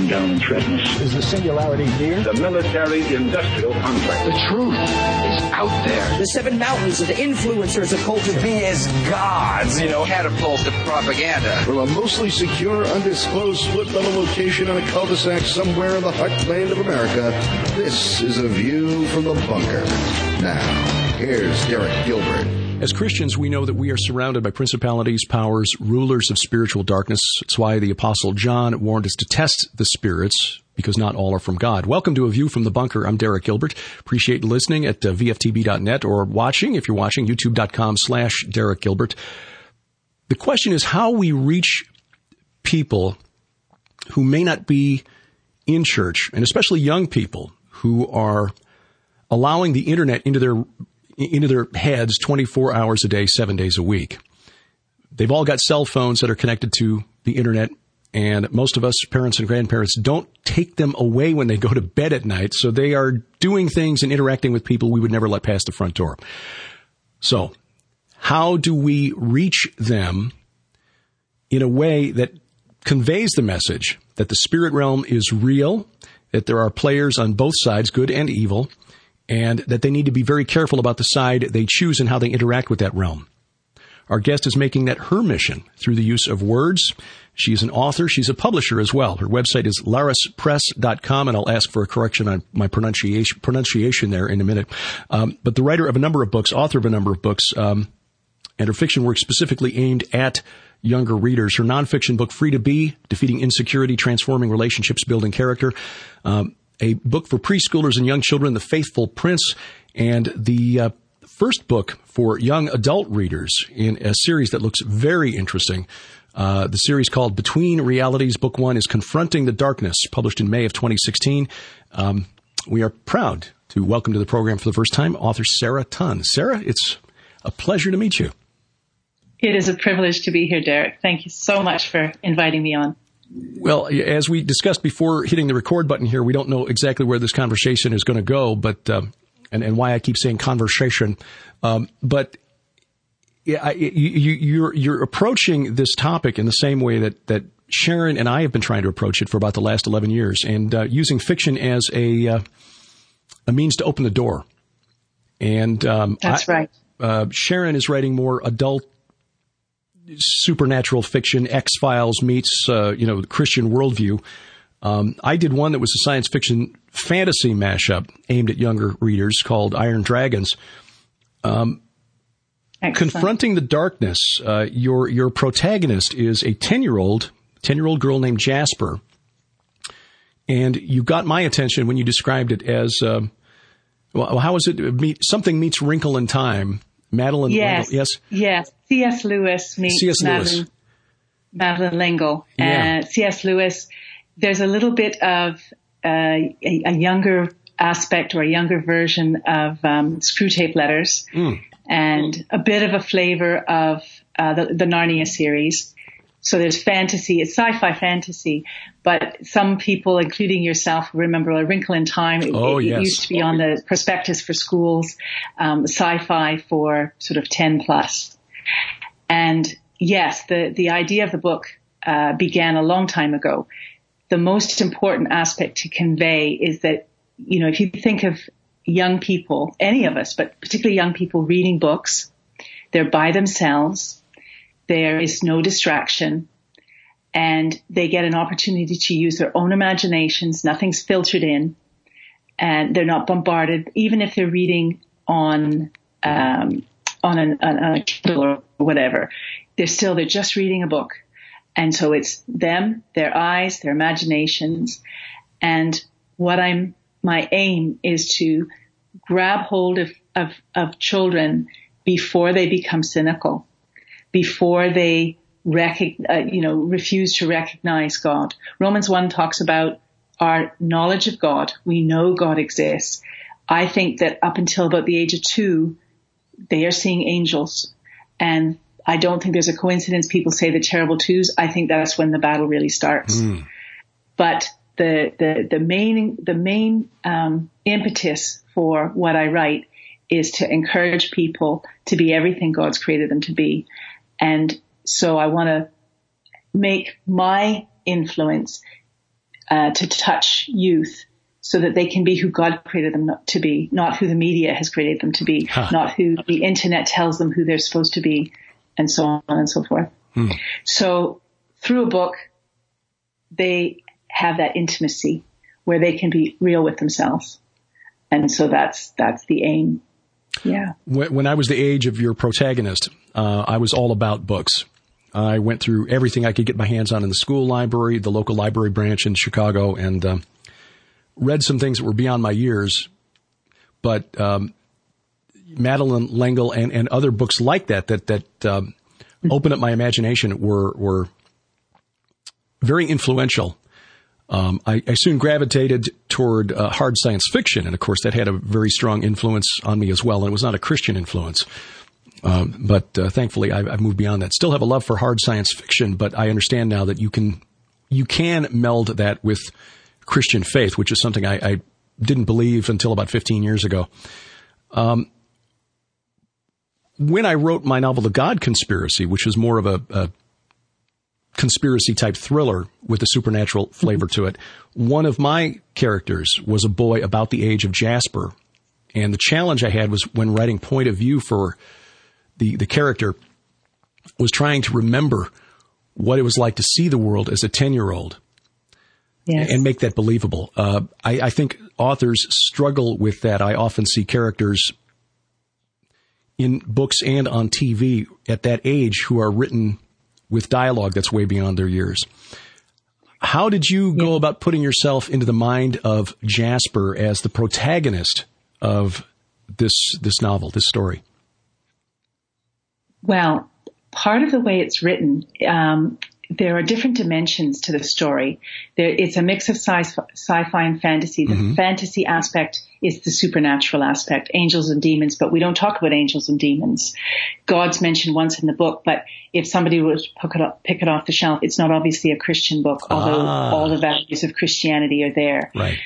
down and threaten us. Is the singularity near? The military-industrial complex. The truth is out there. The seven mountains of the influencers of culture. We as gods, catapult the propaganda. From a mostly secure, undisclosed split metal location on a cul-de-sac somewhere in the heartland of America, this is A View from the Bunker. Now, here's Derek Gilbert. As Christians, we know that we are surrounded by principalities, powers, rulers of spiritual darkness. It's why the Apostle John warned us to test the spirits, because not all are from God. Welcome to A View from the Bunker. I'm Derek Gilbert. Appreciate listening at vftb.net or watching, if you're watching, youtube.com/Derek Gilbert. The question is how we reach people who may not be in church, and especially young people who are allowing the internet into their heads 24 hours a day, 7 days a week. They've all got cell phones that are connected to the internet, and most of us, parents and grandparents, don't take them away when they go to bed at night, so they are doing things and interacting with people we would never let past the front door. So, how do we reach them in a way that conveys the message that the spirit realm is real, that there are players on both sides, good and evil, and that they need to be very careful about the side they choose and how they interact with that realm? Our guest is making that her mission through the use of words. She's an author. She's a publisher as well. Her website is larispress.com, and I'll ask for a correction on my pronunciation there in a minute. But the writer of a number of books, author of a number of books, and her fiction work specifically aimed at younger readers. Her nonfiction book, Free to Be, Defeating Insecurity, Transforming Relationships, Building Character. A book for preschoolers and young children, The Faithful Prince, and the first book for young adult readers in a series that looks very interesting. The series called Between Realities. Book 1 is Confronting the Darkness, published in May of 2016. We are proud to welcome to the program for the first time author Sarah Tunn. Sarah, it's a pleasure to meet you. It is a privilege to be here, Derek. Thank you so much for inviting me on. Well, as we discussed before hitting the record button here, we don't know exactly where this conversation is going to go, but and why I keep saying conversation. But yeah, you're approaching this topic in the same way that Sharon and I have been trying to approach it for about the last 11 years, and using fiction as a means to open the door. And that's right. Sharon is writing more adult supernatural fiction, X-Files meets, Christian worldview. I did one that was a science fiction fantasy mashup aimed at younger readers called Iron Dragons. Confronting the Darkness, your protagonist is a 10-year-old girl named Jasper. And you got my attention when you described it as, how is it? Something meets Wrinkle in Time. Madeline L'Engle. Yes. C.S. Lewis meets Madeline L'Engle. Yeah. C.S. Lewis, there's a little bit of a younger aspect or a younger version of Screwtape Letters and a bit of a flavor of the Narnia series. So there's fantasy, it's sci-fi fantasy, but some people, including yourself, remember A Wrinkle in Time. It used to be on the prospectus for schools, sci-fi for sort of 10 plus. And yes, the idea of the book began a long time ago. The most important aspect to convey is that, if you think of young people, any of us, but particularly young people reading books, they're by themselves. There is no distraction, and they get an opportunity to use their own imaginations. Nothing's filtered in, and they're not bombarded. Even if they're reading on a Kindle or whatever, they're just reading a book. And so it's them, their eyes, their imaginations. And my aim is to grab hold of children before they become cynical, before they refuse to recognize God. Romans 1 talks about our knowledge of God. We know God exists. I think that up until about the age of 2, they are seeing angels. And I don't think there's a coincidence people say the terrible twos. I think that's when the battle really starts. But the main impetus for what I write is to encourage people to be everything God's created them to be. And so I want to make my influence to touch youth so that they can be who God created them to be, not who the media has created them to be, not who the internet tells them who they're supposed to be, and so on and so forth. So through a book, they have that intimacy where they can be real with themselves. And so that's the aim. Yeah. When I was the age of your protagonist, I was all about books. I went through everything I could get my hands on in the school library, the local library branch in Chicago, and read some things that were beyond my years. But Madeleine L'Engle and other books like that opened up my imagination were very influential. I soon gravitated toward hard science fiction, and of course that had a very strong influence on me as well, and it was not a Christian influence. But thankfully I've moved beyond that. Still have a love for hard science fiction, but I understand now that you can meld that with Christian faith, which is something I didn't believe until about 15 years ago. When I wrote my novel, The God Conspiracy, which was more of a conspiracy type thriller with a supernatural flavor to it, one of my characters was a boy about the age of Jasper. And the challenge I had was when writing point of view for the character was trying to remember what it was like to see the world as a 10-year-old. Yes. And make that believable. I think authors struggle with that. I often see characters in books and on TV at that age who are written with dialogue that's way beyond their years. How did you go about putting yourself into the mind of Jasper as the protagonist of this novel, this story? Well, part of the way it's written, there are different dimensions to the story. It's a mix of sci-fi and fantasy. The fantasy aspect is the supernatural aspect, angels and demons, but we don't talk about angels and demons. God's mentioned once in the book, but if somebody were to pick it off the shelf, it's not obviously a Christian book, although all the values of Christianity are there. Right.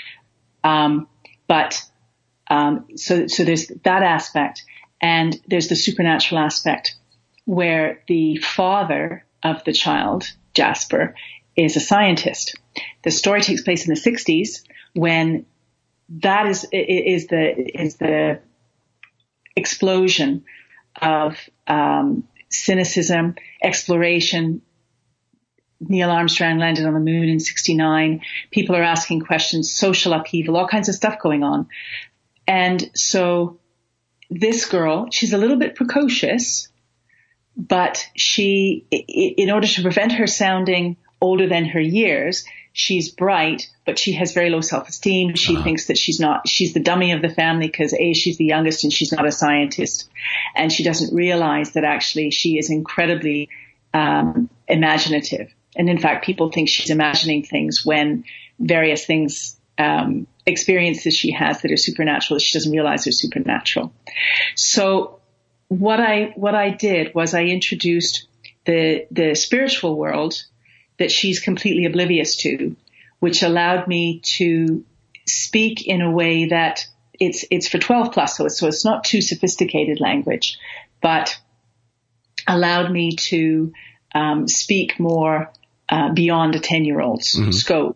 So there's that aspect, and there's the supernatural aspect where the father of the child, Jasper, is a scientist. The story takes place in the 60s when that is the explosion of cynicism, exploration. Neil Armstrong landed on the moon in 1969. People are asking questions, social upheaval, all kinds of stuff going on. And so this girl, she's a little bit precocious, but she, in order to prevent her sounding older than her years, she's bright, but she has very low self-esteem. She thinks that she's the dummy of the family because she's the youngest and she's not a scientist. And she doesn't realize that actually she is incredibly imaginative. And in fact, people think she's imagining things when various things, experiences she has that are supernatural, she doesn't realize they're supernatural. So what I did was I introduced the spiritual world that she's completely oblivious to, which allowed me to speak in a way that it's for 12 plus, so it's not too sophisticated language, but allowed me to speak more beyond a 10-year-old's scope.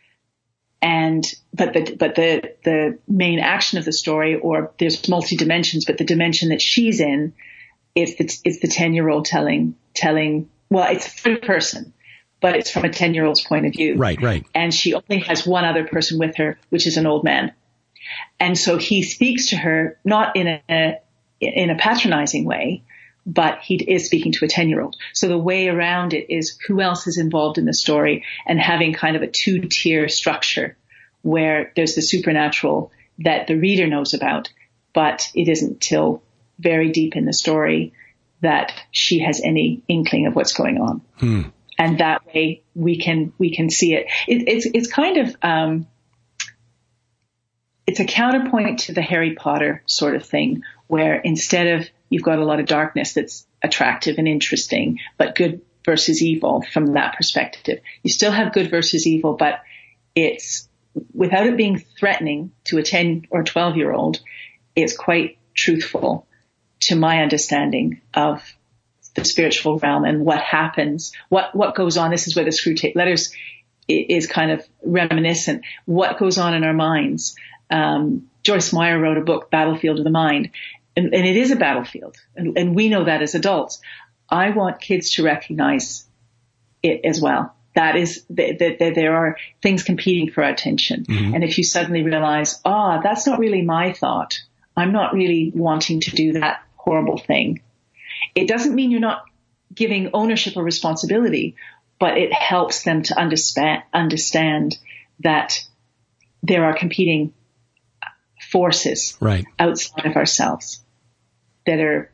But the main action of the story, or there's multi dimensions, but the dimension that she's in, it's the 10-year-old telling. Well, it's third person, but it's from a 10-year-old's point of view. Right. And she only has one other person with her, which is an old man. And so he speaks to her not in a patronizing way, but he is speaking to a 10-year-old. So the way around it is who else is involved in the story, and having kind of a 2-tier structure where there's the supernatural that the reader knows about, but it isn't till very deep in the story that she has any inkling of what's going on. And that way we can see it. It's kind of, it's a counterpoint to the Harry Potter sort of thing, where instead of you've got a lot of darkness that's attractive and interesting, but good versus evil from that perspective. You still have good versus evil, but it's, without it being threatening to a 10 or 12-year-old, it's quite truthful to my understanding of the spiritual realm and what happens, what goes on. This is where the Screwtape Letters is kind of reminiscent. What goes on in our minds? Joyce Meyer wrote a book, Battlefield of the Mind, and it is a battlefield, and we know that as adults. I want kids to recognize it as well. That is, that there are things competing for our attention. Mm-hmm. And if you suddenly realize, that's not really my thought. I'm not really wanting to do that horrible thing. It doesn't mean you're not giving ownership or responsibility, but it helps them to understand that there are competing forces outside of ourselves that are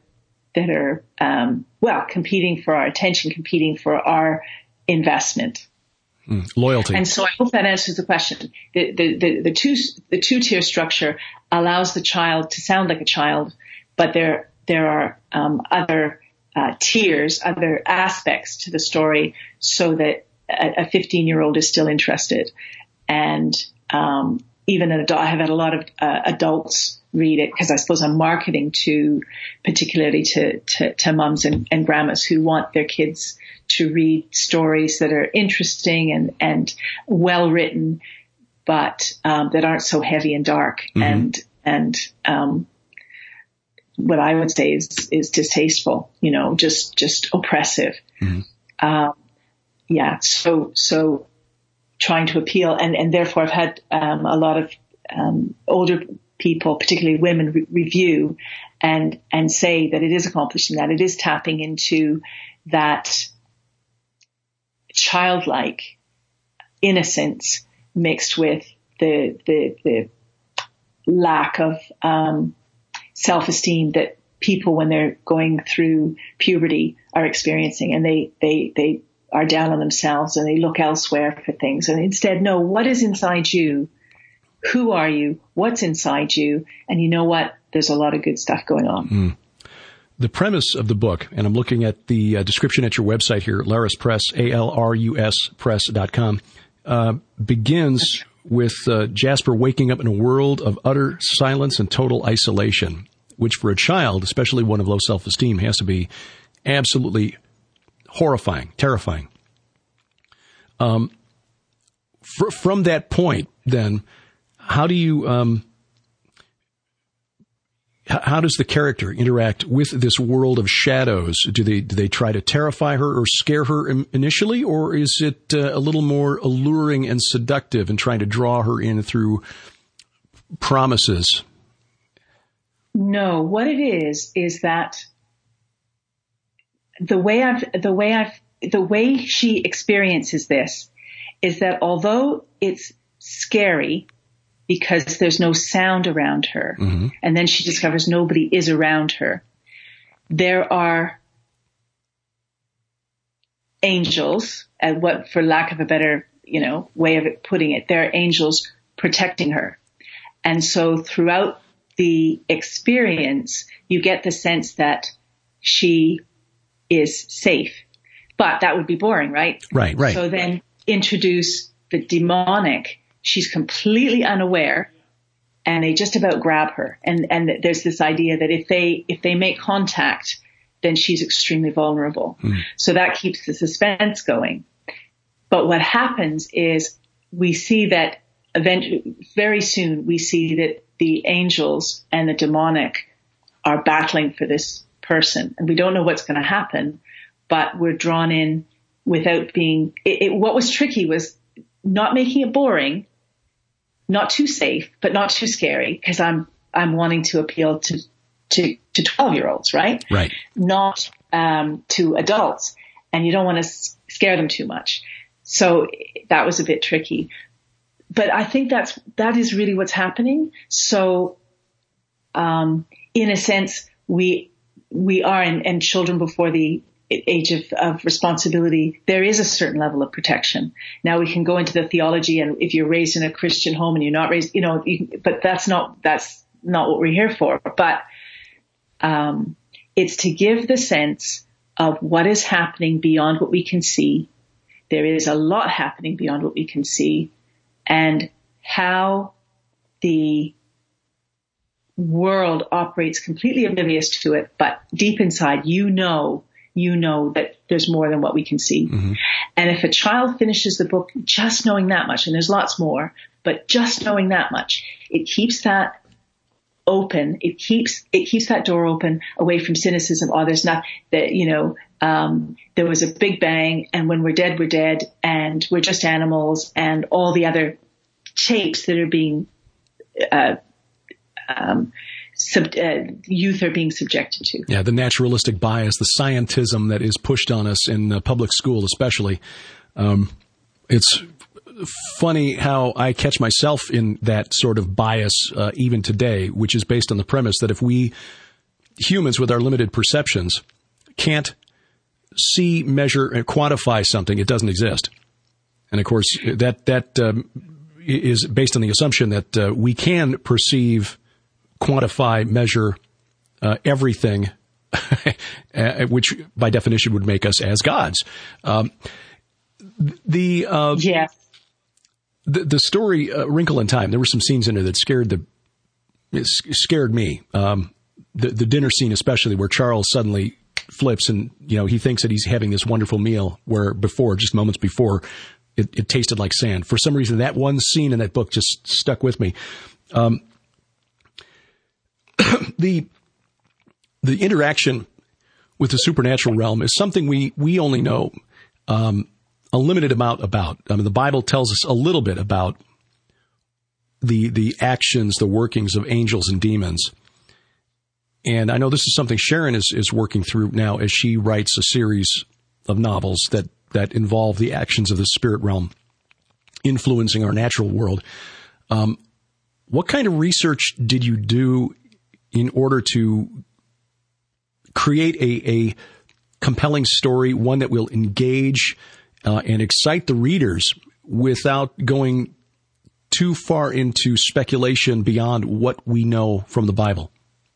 competing for our attention, competing for our investment. Loyalty. And so I hope that answers the question. The two-tier structure allows the child to sound like a child, but there are other tiers, other aspects to the story, so that a 15-year-old is still interested. And even an adult, I have had a lot of adults read it, because I suppose I'm marketing particularly to mums and grandmas who want their kids to read stories that are interesting and well written, but that aren't so heavy and dark. Mm-hmm. And what I would say is distasteful, just oppressive. Mm-hmm. So trying to appeal, and therefore I've had a lot of older people, particularly women, review and say that it is accomplishing that. It is tapping into that childlike innocence mixed with the lack of self-esteem that people, when they're going through puberty, are experiencing, and they are down on themselves and they look elsewhere for things. And instead, no, what is inside you? Who are you? What's inside you? And you know what? There's a lot of good stuff going on. Mm. The premise of the book, and I'm looking at the description at your website here, Larus Press, ALRUS Press.com, begins with Jasper waking up in a world of utter silence and total isolation, which for a child, especially one of low self-esteem, has to be absolutely horrifying, terrifying. From that point, then, how do you... How does the character interact with this world of shadows? Do they try to terrify her or scare her initially, or is it a little more alluring and seductive and trying to draw her in through promises? No, what it is that the way she experiences this is that although it's scary, because there's no sound around her. Mm-hmm. And then she discovers nobody is around her. There are angels, and what, for lack of a better, way of putting it, there are angels protecting her. And so throughout the experience, you get the sense that she is safe. But that would be boring, right? Right. So then introduce the demonic. She's completely unaware, and they just about grab her. And there's this idea that if they make contact, then she's extremely vulnerable. Mm. So that keeps the suspense going. But what happens is we see that very soon we see that the angels and the demonic are battling for this person, and we don't know what's going to happen, but we're drawn in without being. What was tricky was not making it boring. Not too safe, but not too scary, because I'm wanting to appeal to 12-year-olds, right? Right. Not to adults, and you don't want to scare them too much. So that was a bit tricky. But I think that is really what's happening. So, in a sense, we are, and children before the age of responsibility, there is a certain level of protection. Now we can go into the theology, and if you're raised in a Christian home and you're not raised, but that's not what we're here for. But it's to give the sense of what is happening beyond what we can see. There is a lot happening beyond what we can see, and how the world operates completely oblivious to it, but deep inside, you know there's more than what we can see. Mm-hmm. And if a child finishes the book just knowing that much, and there's lots more, but just knowing that much, it keeps that open. It keeps that door open away from cynicism. Oh, there's not that, there was a big bang, and when we're dead, and we're just animals, and all the other shapes that are being youth are being subjected to. Yeah, the naturalistic bias, the scientism that is pushed on us in public school, especially. It's funny how I catch myself in that sort of bias even today, which is based on the premise that if we humans with our limited perceptions can't see, measure, and quantify something, it doesn't exist. And of course, that is based on the assumption that we can perceive, quantify, measure everything, which by definition would make us as gods. The story Wrinkle in Time, there were some scenes in it that scared me. The dinner scene especially, where Charles suddenly flips and he thinks that he's having this wonderful meal, where before, just moments before, it tasted like sand. For some reason, that one scene in that book just stuck with me. The interaction with the supernatural realm is something we only know a limited amount about. I mean, the Bible tells us a little bit about the actions, the workings of angels and demons. And I know this is something Sharon is working through now as she writes a series of novels that involve the actions of the spirit realm influencing our natural world. What kind of research did you do in order to create a compelling story, one that will engage and excite the readers without going too far into speculation beyond what we know from the Bible?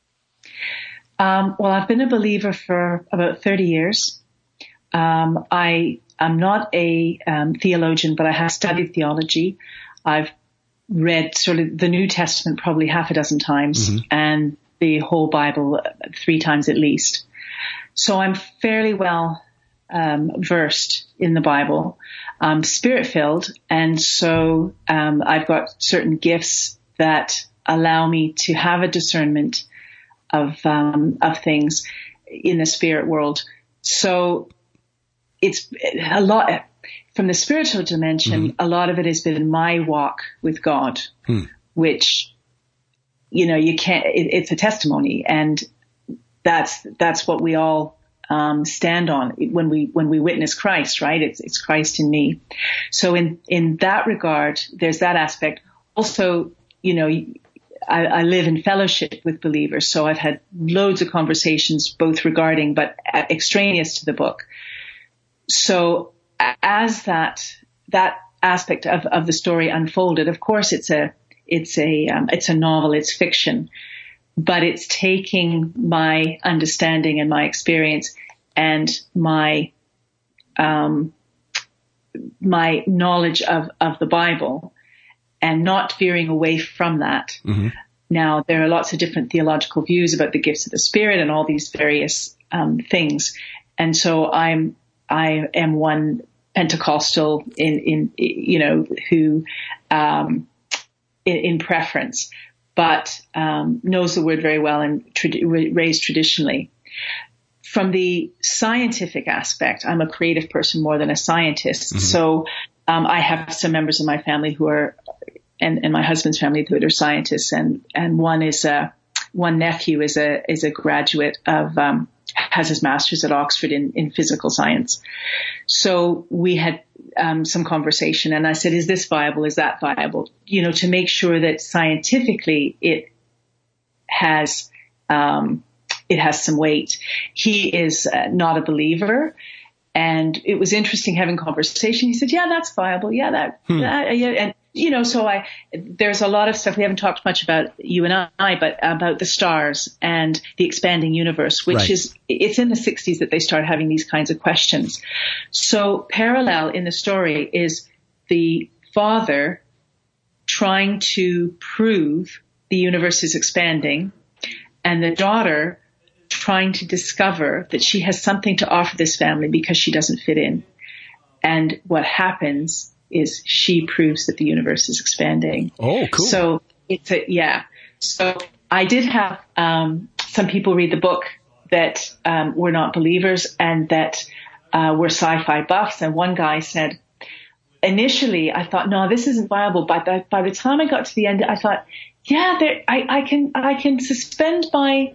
Well, I've been a believer for about 30 years. I'm not a theologian, but I have studied theology. I've read sort of the New Testament probably half a dozen times, mm-hmm. and the whole Bible 3 times at least. So I'm fairly well versed in the Bible. I'm spirit-filled, and so I've got certain gifts that allow me to have a discernment of things in the spirit world. So it's a lot from the spiritual dimension. Mm-hmm. A lot of it has been my walk with God, which, you can't, it's a testimony, and that's what we all stand on when we witness Christ, right? It's Christ in me. So in that regard, there's that aspect. Also, I live in fellowship with believers, so I've had loads of conversations, both regarding but extraneous to the book. So as that aspect of the story unfolded, of course, it's a novel, it's fiction, but it's taking my understanding and my experience and my knowledge of the Bible, and not veering away from that. Mm-hmm. Now, there are lots of different theological views about the gifts of the Spirit and all these various things. And so I am one Pentecostal in preference, but knows the word very well and raised traditionally. From the scientific aspect, I'm a creative person more than a scientist. Mm-hmm. So I have some members of my family who are, and my husband's family who are scientists, and one nephew is a graduate of has his master's at Oxford in physical science. So we had some conversation, and I said, "Is this viable? Is that viable?" To make sure that scientifically it has some weight. He is not a believer. And it was interesting having conversation. He said, "Yeah, that's viable. Yeah, that, yeah." And, so there's a lot of stuff. We haven't talked much about, you and I, but about the stars and the expanding universe, which right. It's in the 60s that they start having these kinds of questions. So parallel in the story is the father trying to prove the universe is expanding, and the daughter trying to discover that she has something to offer this family because she doesn't fit in. And what happens is she proves that the universe is expanding. Oh, cool. So So I did have some people read the book that were not believers and that were sci-fi buffs. And one guy said, initially I thought, no, this isn't viable. But by the time I got to the end, I thought, yeah, I can suspend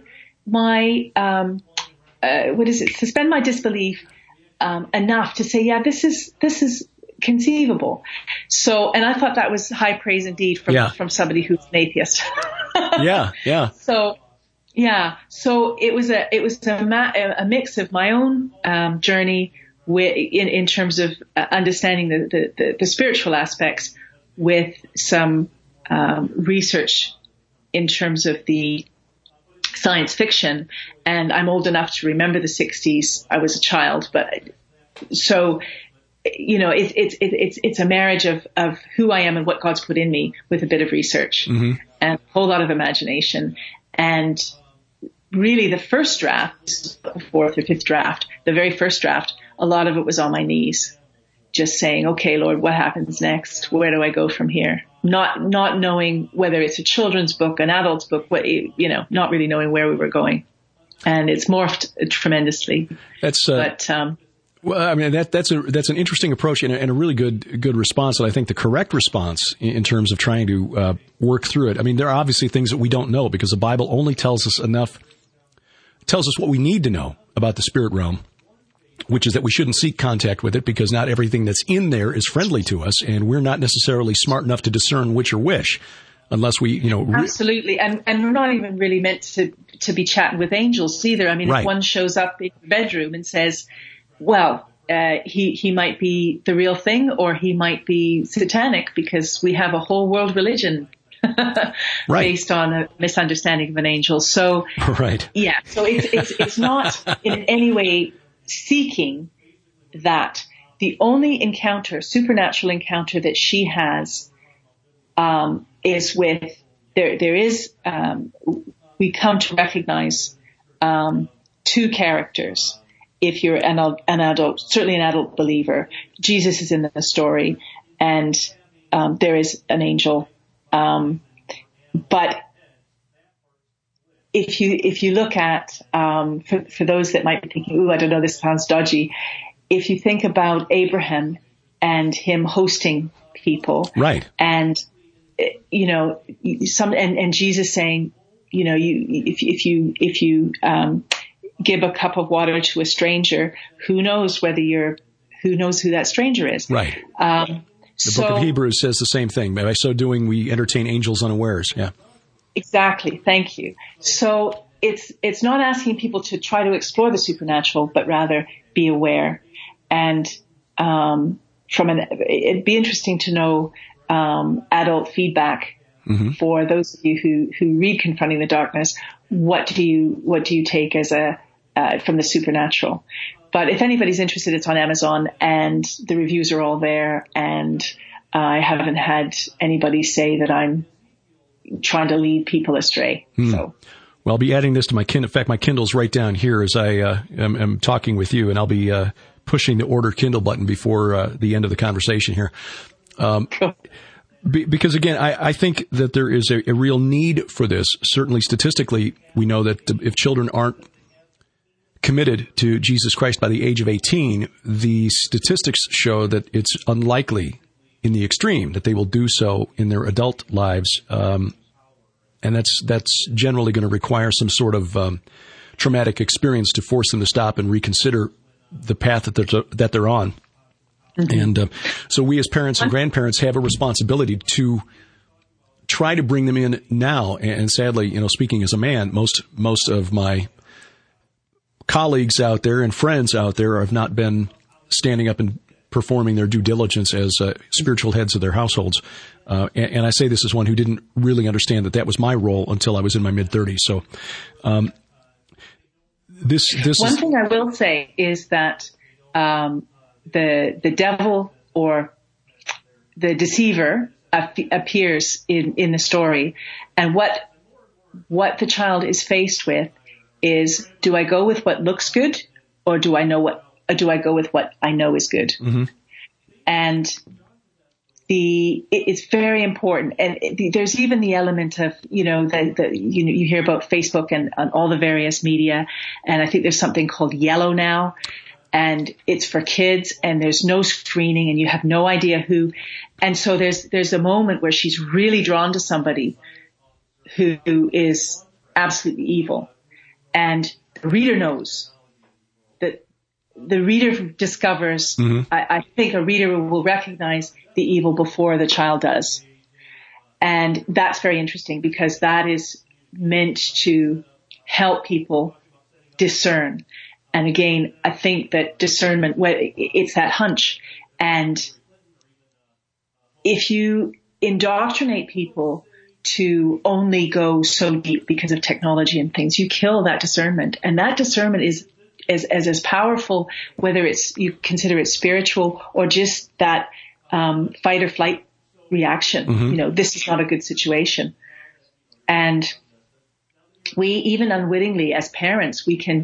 suspend my disbelief enough to say, yeah, this is conceivable. So, and I thought that was high praise indeed from somebody who's an atheist. Yeah. So it was a mix of my own journey in terms of understanding the spiritual aspects with some research in terms of the science fiction. And I'm old enough to remember the 60s. I was a child, but so, it's a marriage of who I am and what God's put in me with a bit of research and a whole lot of imagination. And really the first draft, fourth or fifth draft, the very first draft, a lot of it was on my knees, just saying, okay, Lord, what happens next? Where do I go from here? Not knowing whether it's a children's book, an adult's book, not really knowing where we were going. And it's morphed tremendously. Well, I mean, that's an interesting approach and a really good response. And I think the correct response in terms of trying to work through it. I mean, there are obviously things that we don't know because the Bible only tells us what we need to know about the spirit realm, which is that we shouldn't seek contact with it because not everything that's in there is friendly to us, and we're not necessarily smart enough to discern which or which. Unless we, Absolutely. And we're not even really meant to be chatting with angels either. I mean, right. If one shows up in your bedroom and says, well, he might be the real thing or he might be satanic because we have a whole world religion based on a misunderstanding of an angel. So, right. Yeah. So it's not in any way seeking that. The only supernatural encounter that she has, is with, we come to recognize, two characters. If you're an adult, certainly an adult believer, Jesus is in the story and, there is an angel. But if you look at, for those that might be thinking, ooh, I don't know, this sounds dodgy. If you think about Abraham and him hosting people. Right. And, and Jesus saying, if you give a cup of water to a stranger, who knows who that stranger is. Right. The book of Hebrews says the same thing. By so doing, we entertain angels unawares. Yeah. Exactly. Thank you. So it's not asking people to try to explore the supernatural, but rather be aware. And, it'd be interesting to know, adult feedback for those of you who read Confronting the Darkness. What do you take as from the supernatural? But if anybody's interested, it's on Amazon and the reviews are all there. And I haven't had anybody say that I'm trying to lead people astray. So. Well, I'll be adding this to my Kindle. In fact, my Kindle's right down here as I am talking with you, and I'll be pushing the order Kindle button before the end of the conversation here. Because again, I think that there is a real need for this. Certainly statistically, we know that if children aren't committed to Jesus Christ by the age of 18, the statistics show that it's unlikely in the extreme that they will do so in their adult lives. And that's generally going to require some sort of traumatic experience to force them to stop and reconsider the path that they're on. Mm-hmm. And so we as parents and grandparents have a responsibility to try to bring them in now. And sadly, speaking as a man, most of my colleagues out there and friends out there have not been standing up and performing their due diligence as spiritual heads of their households. And I say this as one who didn't really understand that was my role until I was in my mid-30s. So this one thing I will say is that the devil or the deceiver appears in the story, and what the child is faced with is, do I go with what looks good, or do I go with what I know is good? Mm-hmm. And it's very important. And there's even the element of, you hear about Facebook and all the various media. And I think there's something called Yellow now, and it's for kids, and there's no screening, and you have no idea who. And so there's a moment where she's really drawn to somebody who is absolutely evil. And the reader knows that the reader discovers, mm-hmm. I think a reader will recognize the evil before the child does. And that's very interesting, because that is meant to help people discern. And again, I think that discernment, it's that hunch. And if you indoctrinate people to only go so deep because of technology and things, you kill that discernment. And that discernment is as powerful, whether you consider it spiritual or just that fight or flight reaction. Mm-hmm. This is not a good situation. And we, even unwittingly as parents, we can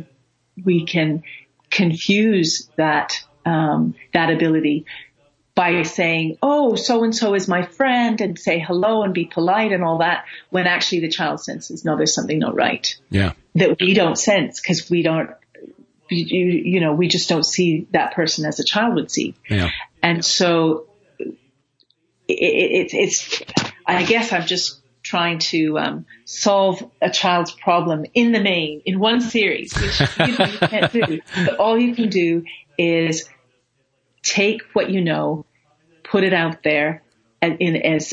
confuse that ability by saying, oh, so-and-so is my friend, and say hello and be polite and all that, when actually the child senses, no, there's something not right. Yeah. That we don't sense, because we just don't see that person as a child would see. Yeah. And so it's I guess I'm just trying to solve a child's problem in the main, in one series, which you can't do. But all you can do is take what you know, put it out there in as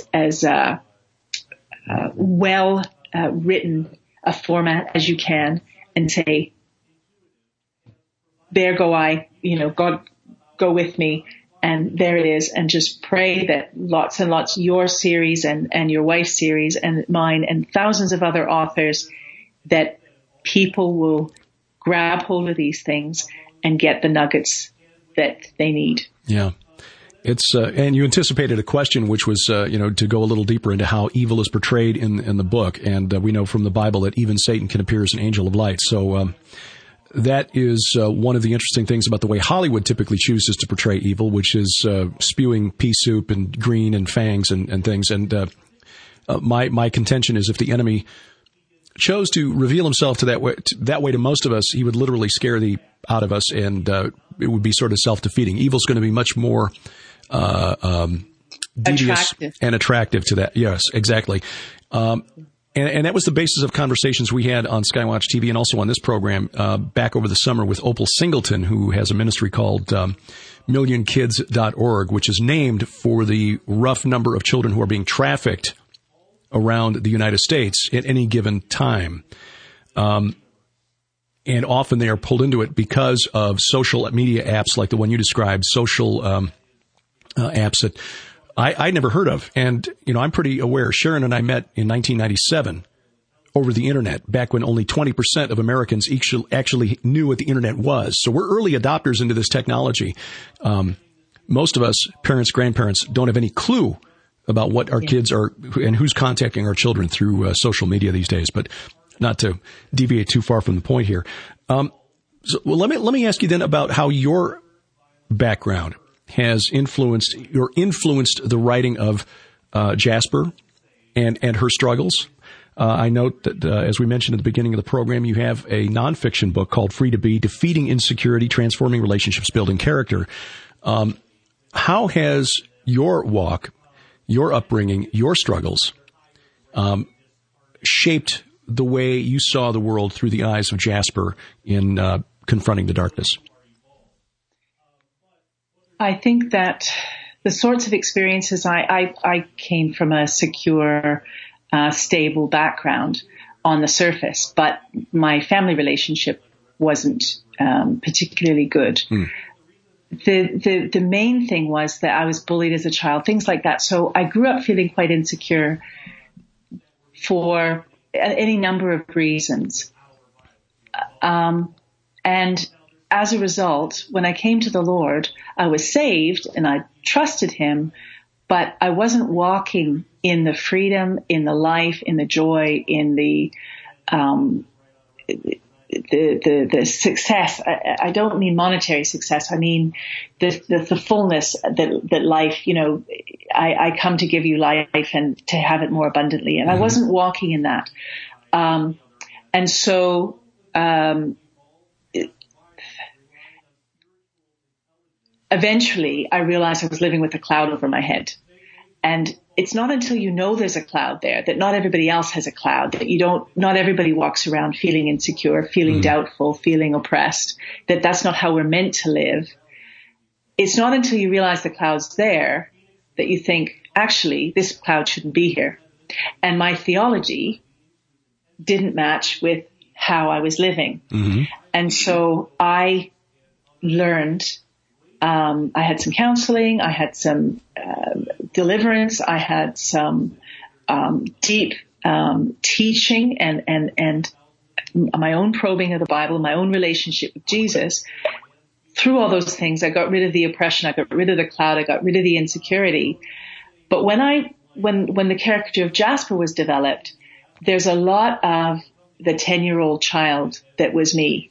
well written a format as you can, and say, there go I, God, go with me. And there it is. And just pray that lots and lots, your series and your wife's series and mine and thousands of other authors, that people will grab hold of these things and get the nuggets that they need. Yeah. It's, and you anticipated a question, which was, to go a little deeper into how evil is portrayed in the book. And we know from the Bible that even Satan can appear as an angel of light. So, that is one of the interesting things about the way Hollywood typically chooses to portray evil, which is spewing pea soup and green and fangs and things. And my contention is, if the enemy chose to reveal himself that way to most of us, he would literally scare the out of us, and it would be sort of self-defeating. Evil's going to be much more devious and attractive to that. Yes, exactly. And that was the basis of conversations we had on Skywatch TV and also on this program back over the summer with Opal Singleton, who has a ministry called millionkids.org, which is named for the rough number of children who are being trafficked around the United States at any given time. And often they are pulled into it because of social media apps like the one you described, social apps that I'd never heard of. And, I'm pretty aware. Sharon and I met in 1997 over the internet, back when only 20% of Americans actually knew what the internet was. So we're early adopters into this technology. Most of us, parents, grandparents, don't have any clue about what our kids are and who's contacting our children through social media these days. But not to deviate too far from the point here. Let me ask you then about how your background has influenced the writing of Jasper and her struggles. I note that, as we mentioned at the beginning of the program, you have a nonfiction book called Free to Be, Defeating Insecurity, Transforming Relationships, Building Character. How has your walk, your upbringing, your struggles shaped the way you saw the world through the eyes of Jasper in confronting the darkness? I think that the sorts of experiences I came from a secure, stable background on the surface, but my family relationship wasn't particularly good. The main thing was that I was bullied as a child, things like that. So I grew up feeling quite insecure for any number of reasons. And as a result, when I came to the Lord, I was saved and I trusted him, but I wasn't walking in the freedom, in the life, in the joy, in the the success. I don't mean monetary success. I mean the fullness that life, I come to give you life and to have it more abundantly. And I wasn't walking in that. And so, eventually I realized I was living with a cloud over my head. And it's not until you know there's a cloud there, that not everybody else has a cloud, that not everybody walks around feeling insecure, feeling doubtful, feeling oppressed, that's not how we're meant to live. It's not until you realize the cloud's there that you think, actually, this cloud shouldn't be here. And my theology didn't match with how I was living. Mm-hmm. And so I learned, I had some counseling, I had some deliverance, I had some deep teaching and my own probing of the Bible, my own relationship with Jesus. Through all those things, I got rid of the oppression, I got rid of the cloud, I got rid of the insecurity. But when the character of Jasper was developed, there's a lot of the 10-year-old child that was me.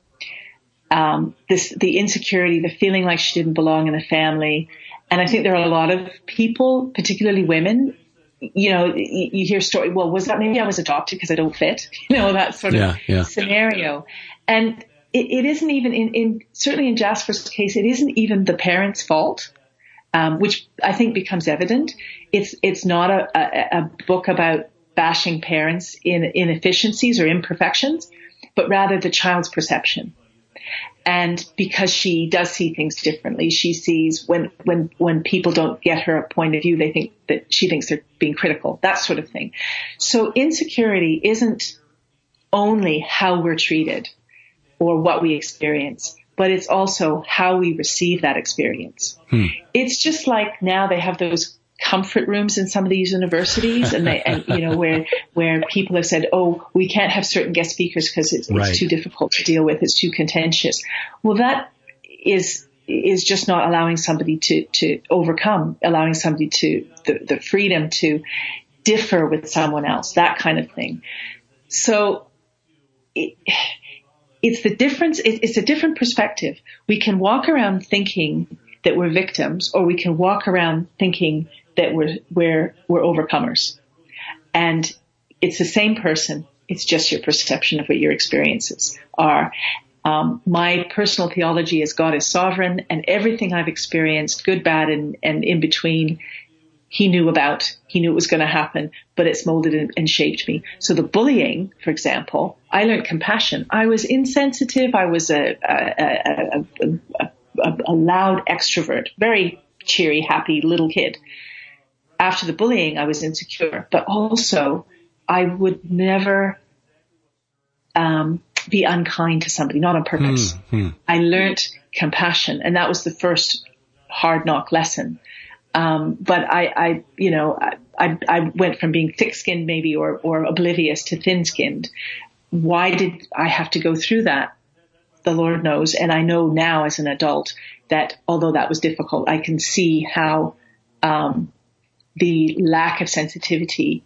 The insecurity, the feeling like she didn't belong in the family. And I think there are a lot of people, particularly women, you hear story, well, was that maybe I was adopted because I don't fit? That sort of scenario. And it isn't even certainly in Jasper's case, it isn't even the parents' fault, which I think becomes evident. It's not a book about bashing parents in inefficiencies or imperfections, but rather the child's perception. And because she does see things differently, she sees when people don't get her point of view, she thinks they're being critical, that sort of thing. So insecurity isn't only how we're treated or what we experience, but it's also how we receive that experience. It's just like now they have those comfort rooms in some of these universities and where people have said, oh, we can't have certain guest speakers because it's too difficult to deal with. It's too contentious. Well, that is just not allowing somebody to overcome, allowing somebody the freedom to differ with someone else, that kind of thing. So it's the difference. It's a different perspective. We can walk around thinking that we're victims, or we can walk around thinking that we're overcomers. And it's the same person. It's just your perception of what your experiences are. My personal theology is God is sovereign, and everything I've experienced, good, bad, and in between, He knew about. He knew it was going to happen, but it's molded and shaped me. So the bullying, for example, I learned compassion. I was insensitive. I was a loud extrovert, very cheery, happy little kid. After the bullying, I was insecure, but also I would never be unkind to somebody, not on purpose. I learned compassion, and that was the first hard knock lesson. But I went from being thick-skinned maybe or oblivious to thin-skinned. Why did I have to go through that? The Lord knows. And I know now as an adult that although that was difficult, I can see how the lack of sensitivity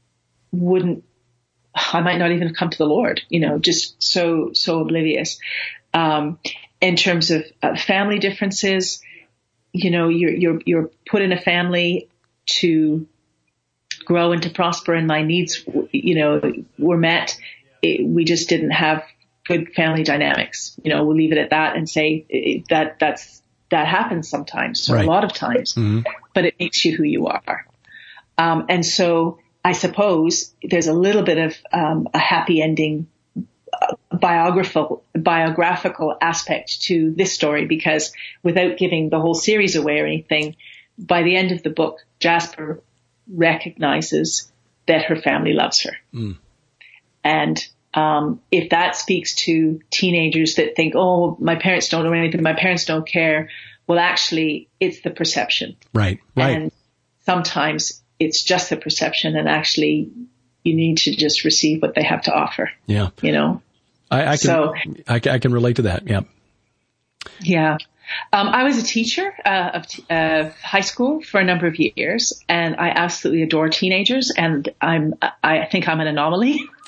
I might not even come to the Lord, just so oblivious. In terms of family differences, you're put in a family to grow and to prosper, and my needs, were met. We just didn't have good family dynamics. We'll leave it at that and say that happens sometimes, or a lot of times, but it makes you who you are. And so I suppose there's a little bit of a happy ending biographical aspect to this story, because without giving the whole series away or anything, by the end of the book, Jasper recognizes that her family loves her. And if that speaks to teenagers that think, oh, my parents don't know anything, my parents don't care, well, actually, it's the perception. Right. And sometimes it's just the perception, and actually you need to just receive what they have to offer. Yeah. I can relate to that. Yeah. Yeah. I was a teacher of high school for a number of years, and I absolutely adore teenagers, and I think I'm an anomaly.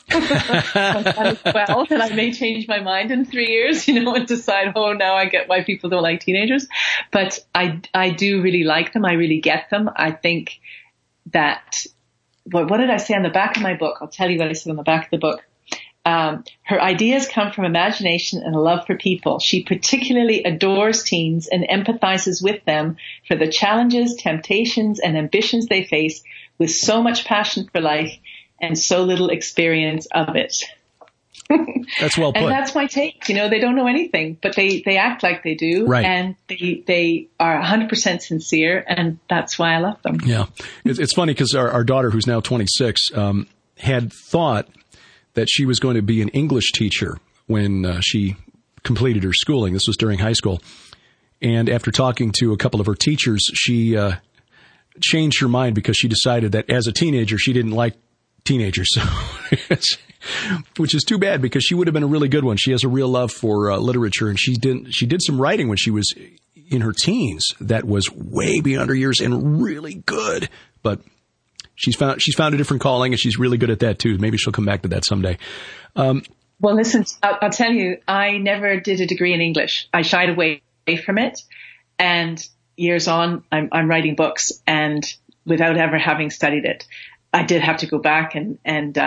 well, then I may change my mind in 3 years, and decide, now I get why people don't like teenagers. But I do really like them. I really get them. I think that, what did I say on the back of my book? I'll tell you what I said on the back of the book. Her ideas come from imagination and a love for people. She particularly adores teens and empathizes with them for the challenges, temptations, and ambitions they face with so much passion for life and so little experience of it. That's well put. And that's my take. They don't know anything, but they act like they do. Right. And they are 100% sincere, and that's why I love them. Yeah. It's funny because our daughter, who's now 26, had thought that she was going to be an English teacher when she completed her schooling. This was during high school. And after talking to a couple of her teachers, she changed her mind because she decided that as a teenager, she didn't like teenagers. Which is too bad because she would have been a really good one. She has a real love for literature, and she did some writing when she was in her teens that was way beyond her years and really good. But she's found a different calling, and she's really good at that too. Maybe she'll come back to that someday. Well, listen, I'll tell you, I never did a degree in English. I shied away from it, and years on, I'm writing books, and without ever having studied it, I did have to go back and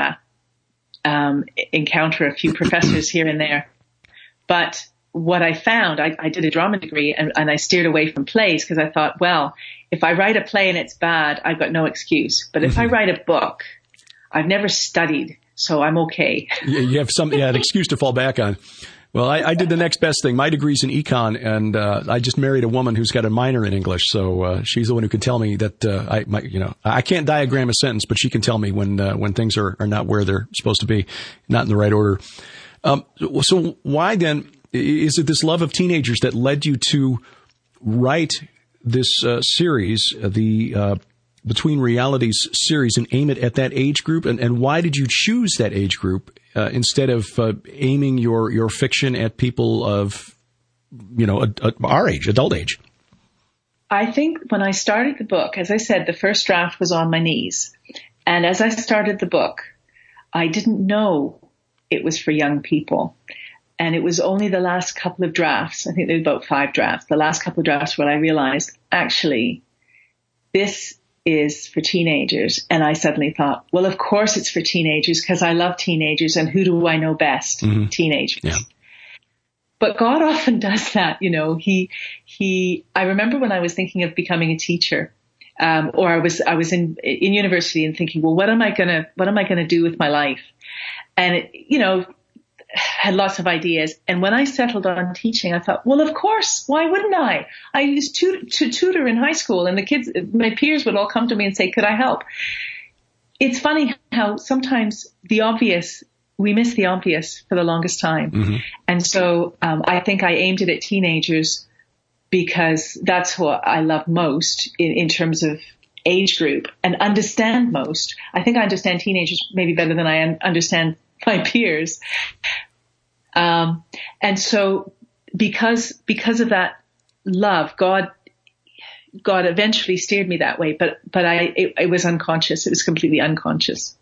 encounter a few professors here and there. But what I found, I did a drama degree, and I steered away from plays because I thought, well, if I write a play and it's bad, I've got no excuse. But if I write a book, I've never studied, so I'm okay. You have an excuse to fall back on. Well, I did the next best thing. My degree's in econ, and I just married a woman who's got a minor in English. So she's the one who can tell me that I can't diagram a sentence, but she can tell me when things are not where they're supposed to be, not in the right order. So why then is it this love of teenagers that led you to write this series, the Between Realities series, and aim it at that age group? And why did you choose that age group instead of aiming your fiction at people of, our age, adult age? I think when I started the book, as I said, the first draft was on my knees. And as I started the book, I didn't know it was for young people. And it was only the last couple of drafts, I think there were about 5 drafts, the last couple of drafts where I realized, actually, this is for teenagers. And I suddenly thought, well, of course it's for teenagers because I love teenagers, and who do I know best? Mm-hmm. Teenagers. Yeah. But God often does that, I remember when I was thinking of becoming a teacher, or I was in university and thinking, well, what am I gonna do with my life? And had lots of ideas. And when I settled on teaching, I thought, well, of course, why wouldn't I? I used to tutor in high school, and the kids, my peers would all come to me and say, could I help? It's funny how sometimes we miss the obvious for the longest time. Mm-hmm. And so I think I aimed it at teenagers because that's what I love most in terms of age group and understand most. I think I understand teenagers maybe better than I understand my peers. And so because of that love, God eventually steered me that way, but it was unconscious. It was completely unconscious.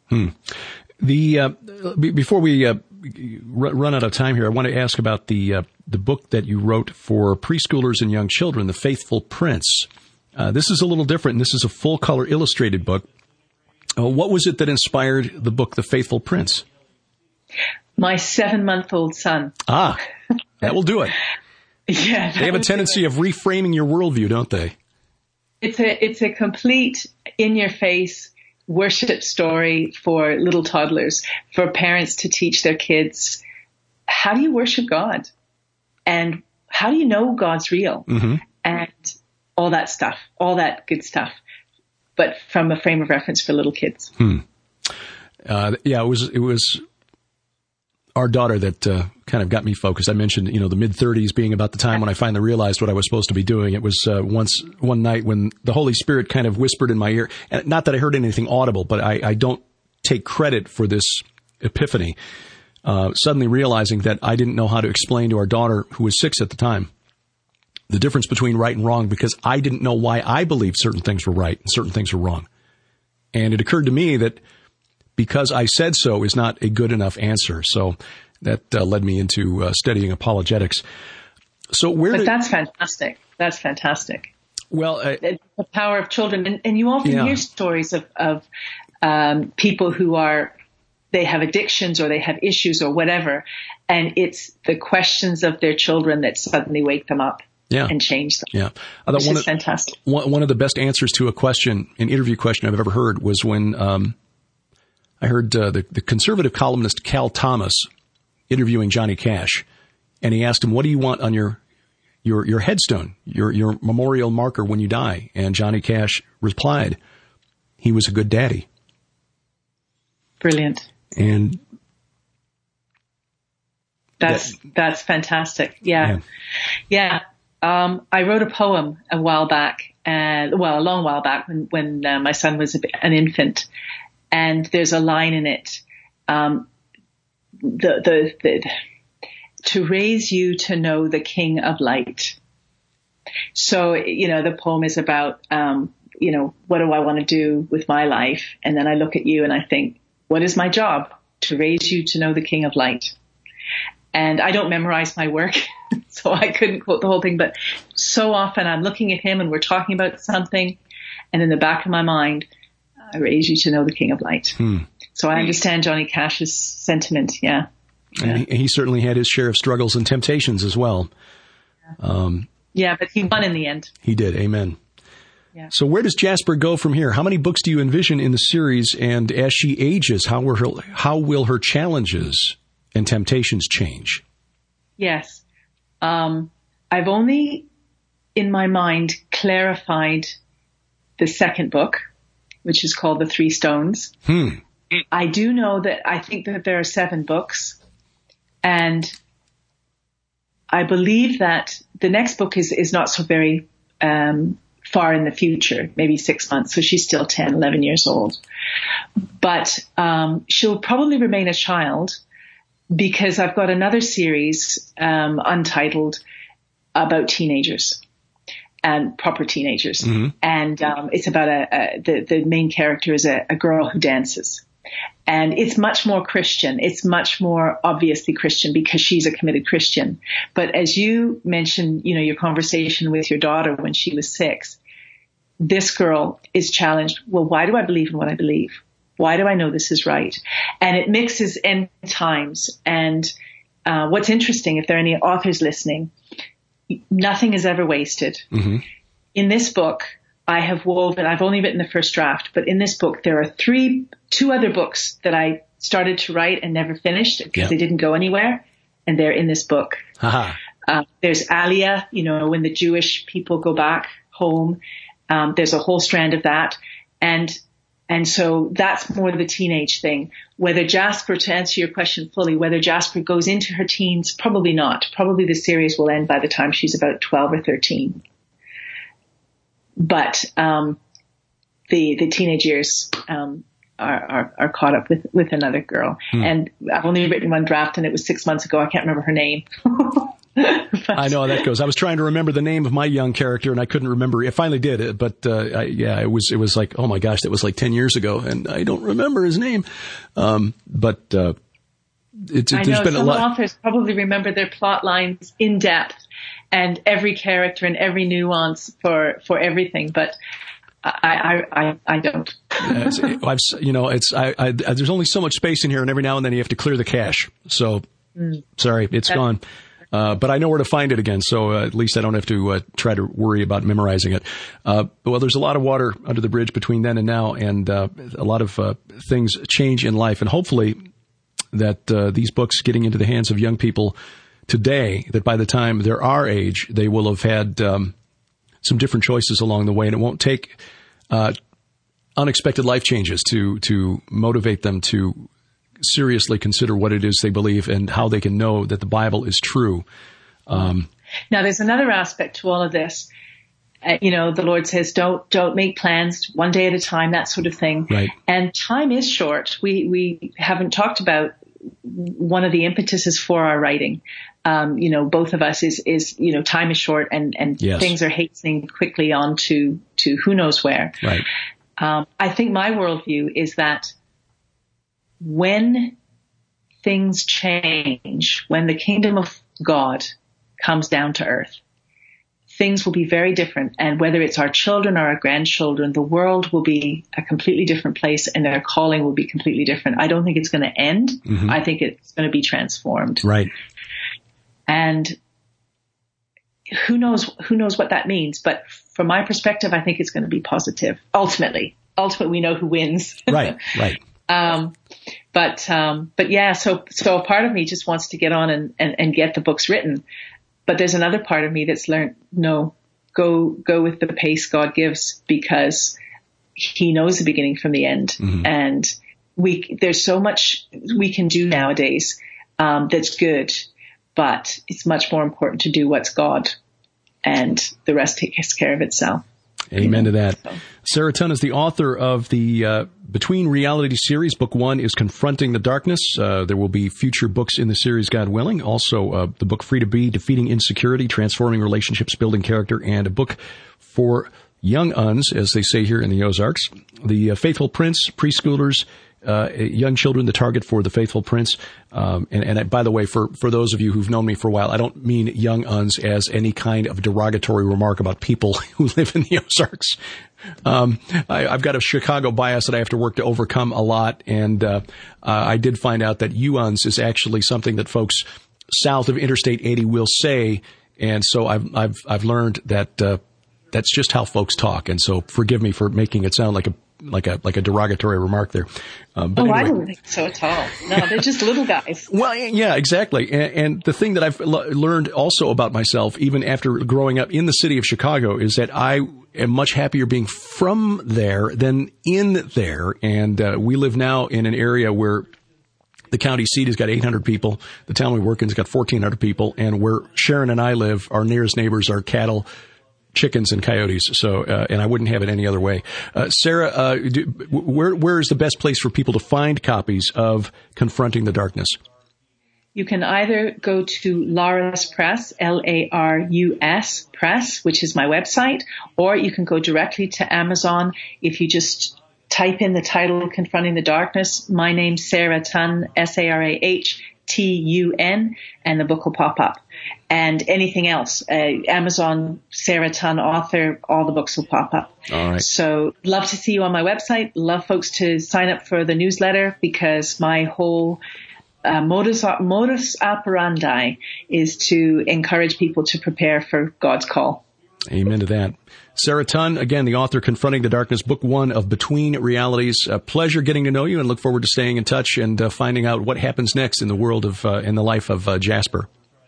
Before we run out of time here, I want to ask about the book that you wrote for preschoolers and young children, The Faithful Prince. This is a little different, and this is a full color illustrated book. What was it that inspired the book, The Faithful Prince? My 7-month-old son. Ah, that will do it. Yeah. They have a tendency of reframing your worldview, don't they? It's a complete in-your-face worship story for little toddlers, for parents to teach their kids, how do you worship God? And how do you know God's real? Mm-hmm. And all that stuff, all that good stuff, but from a frame of reference for little kids. It was our daughter that kind of got me focused. I mentioned, the mid-30s being about the time when I finally realized what I was supposed to be doing. It was one night when the Holy Spirit kind of whispered in my ear. And not that I heard anything audible, but I don't take credit for this epiphany. Suddenly realizing that I didn't know how to explain to our daughter, who was 6 at the time, the difference between right and wrong, because I didn't know why I believed certain things were right and certain things were wrong. And it occurred to me that because I said so is not a good enough answer. So that led me into studying apologetics. So that's fantastic. That's fantastic. Well, the power of children, and you often hear stories of people who they have addictions or they have issues or whatever, and it's the questions of their children that suddenly wake them up and change them. Yeah, which is fantastic. One of the best answers to an interview question I've ever heard was when I heard the conservative columnist Cal Thomas interviewing Johnny Cash, and he asked him, "What do you want on your headstone, your memorial marker when you die?" And Johnny Cash replied, "He was a good daddy." Brilliant. And that's fantastic. Yeah. I wrote a poem a long while back when my son was an infant, and there's a line in it, to raise you to know the King of Light. So, the poem is about, what do I want to do with my life? And then I look at you and I think, what is my job? To raise you to know the King of Light. And I don't memorize my work, so I couldn't quote the whole thing, but so often I'm looking at him and we're talking about something, and in the back of my mind, I raise you to know the King of Light. So I understand Johnny Cash's sentiment, yeah. And he certainly had his share of struggles and temptations as well. But he won in the end. He did, amen. Yeah. So where does Jasper go from here? How many books do you envision in the series? And as she ages, how will her challenges and temptations change? Yes. I've only, in my mind, clarified the second book, which is called The Three Stones. I do know that I think that there are 7 books, and I believe that the next book is not so very far in the future, maybe 6 months. So she's still 10, 11 years old. But she'll probably remain a child, because I've got another series untitled about teenagers and proper teenagers. Mm-hmm. And it's about the main character is a girl who dances. And it's much more Christian. It's much more obviously Christian because she's a committed Christian. But as you mentioned, your conversation with your daughter when she was 6, this girl is challenged. Well, why do I believe in what I believe? Why do I know this is right? And it mixes end times. And what's interesting, if there are any authors listening, nothing is ever wasted. Mm-hmm. In this book, I've only written the first draft, but in this book, there are 2 other books that I started to write and never finished because they didn't go anywhere. And they're in this book. There's Aliyah, when the Jewish people go back home. There's a whole strand of that. And so that's more the teenage thing. Whether Jasper, to answer your question fully, whether Jasper goes into her teens, probably not. Probably the series will end by the time she's about 12 or 13. But the teenage years are caught up with another girl. And I've only written one draft, and it was 6 months ago. I can't remember her name. I know how that goes. I was trying to remember the name of my young character, and I couldn't remember. I finally did it, but it was like, oh my gosh, that was like 10 years ago, and I don't remember his name. There's been a lot. Some authors probably remember their plot lines in depth and every character and every nuance for everything, but I don't. There's only so much space in here, and every now and then you have to clear the cache. So sorry, it's gone. But I know where to find it again, so at least I don't have to try to worry about memorizing it. Well, there's a lot of water under the bridge between then and now, and a lot of things change in life. And hopefully that these books getting into the hands of young people today, that by the time they're our age, they will have had some different choices along the way, and it won't take unexpected life changes to motivate them to seriously consider what it is they believe and how they can know that the Bible is true. Now, there's another aspect to all of this. The Lord says, don't make plans one day at a time, that sort of thing. Right. And time is short. We haven't talked about one of the impetuses for our writing. Both of us is time is short and yes. Things are hastening quickly on to who knows where. Right. I think my worldview is that when things change, when the kingdom of God comes down to earth, things will be very different. And whether it's our children or our grandchildren, the world will be a completely different place and their calling will be completely different. I don't think it's going to end. Mm-hmm. I think it's going to be transformed. Right. And who knows what that means. But from my perspective, I think it's going to be positive. Ultimately, we know who wins. Right. But yeah, so a part of me just wants to get on and get the books written. But there's another part of me that's learned, no, go with the pace God gives, because he knows the beginning from the end. Mm-hmm. And there's so much we can do nowadays, that's good, but it's much more important to do what's God, and the rest takes care of itself. Amen to that. Sarah Tunn is the author of the Between Realities series. Book 1 is Confronting the Darkness. There will be future books in the series, God willing. Also, the book Free to Be, Defeating Insecurity, Transforming Relationships, Building Character, and a book for young uns, as they say here in the Ozarks. The Faithful Prince, preschoolers, young children, the target for the Faithful Prince. And by the way, for those of you who've known me for a while, I don't mean young uns as any kind of derogatory remark about people who live in the Ozarks. I've got a Chicago bias that I have to work to overcome a lot. And, I did find out that you-uns is actually something that folks south of Interstate 80 will say. And so I've learned that, that's just how folks talk. And so forgive me for making it sound like a derogatory remark there. But anyway. I don't think so at all. No, they're just little guys. Well, yeah, exactly. And the thing that I've learned also about myself, even after growing up in the city of Chicago, is that I am much happier being from there than in there. And we live now in an area where the county seat has got 800 people. The town we work in has got 1,400 people. And where Sharon and I live, our nearest neighbors are cattle, chickens, and coyotes. So, and I wouldn't have it any other way. Sarah, where is the best place for people to find copies of Confronting the Darkness? You can either go to Larus Press, Larus Press, which is my website, or you can go directly to Amazon. If you just type in the title, Confronting the Darkness, my name, Sarah Tunn, SARAHTUN, and the book will pop up. And anything else, Amazon, Sarah Tunn, author, all the books will pop up. All right. So love to see you on my website. Love folks to sign up for the newsletter, because my whole modus operandi is to encourage people to prepare for God's call. Amen to that. Sarah Tunn, again, the author, Confronting the Darkness, book 1 of Between Realities. A pleasure getting to know you, and look forward to staying in touch and finding out what happens next in the world of, in the life of Jasper.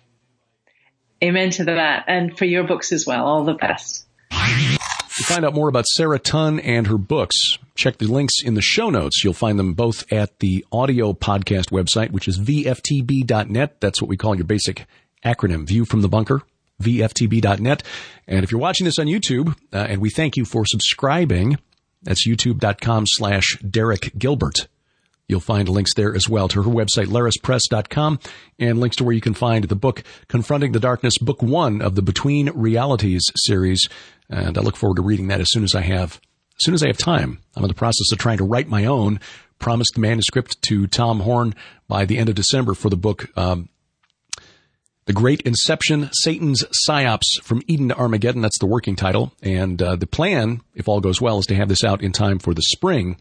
Amen to that. And for your books as well. All the best. To find out more about Sarah Tunn and her books, check the links in the show notes. You'll find them both at the audio podcast website, which is vftb.net. That's what we call your basic acronym, View from the Bunker, vftb.net. And if you're watching this on YouTube, and we thank you for subscribing, that's youtube.com/Derek Gilbert. You'll find links there as well to her website, laruspress.com, and links to where you can find the book, Confronting the Darkness, book 1 of the Between Realities series. And I look forward to reading that as soon as I have time. I'm in the process of trying to write my own, promised manuscript to Tom Horn by the end of December for the book, The Great Inception, Satan's Psyops from Eden to Armageddon. That's the working title. And the plan, if all goes well, is to have this out in time for the spring.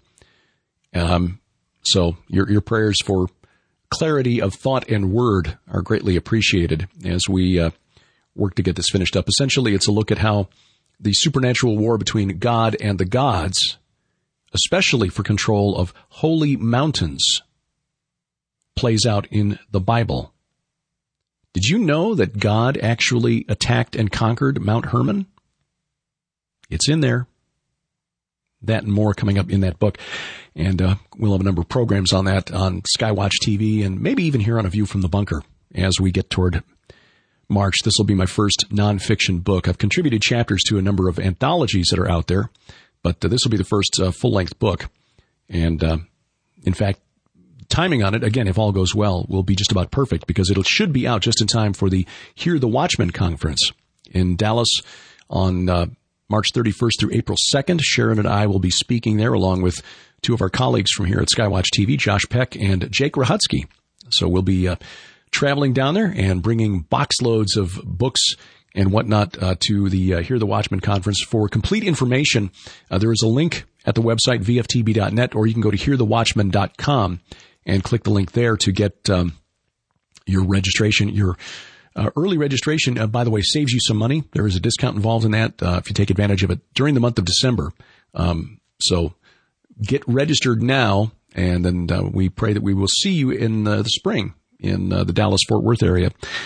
So your prayers for clarity of thought and word are greatly appreciated as we work to get this finished up. Essentially, it's a look at how the supernatural war between God and the gods, especially for control of holy mountains, plays out in the Bible. Did you know that God actually attacked and conquered Mount Hermon? It's in there. That and more coming up in that book. And we'll have a number of programs on that on Skywatch TV and maybe even here on A View from the Bunker as we get toward March. This will be my first nonfiction book. I've contributed chapters to a number of anthologies that are out there, but this will be the first full-length book. And in fact, timing on it, again, if all goes well, will be just about perfect because it should be out just in time for the Hear the Watchman conference in Dallas on March 31st through April 2nd. Sharon and I will be speaking there along with two of our colleagues from here at Skywatch TV, Josh Peck and Jake Rahutsky. So we'll be traveling down there and bringing box loads of books and whatnot to the Hear the Watchman conference. For complete information, there is a link at the website, vftb.net, or you can go to hearthewatchman.com and click the link there to get your registration. Your early registration, by the way, saves you some money. There is a discount involved in that if you take advantage of it during the month of December. So get registered now, and then we pray that we will see you in the spring in the Dallas-Fort Worth area.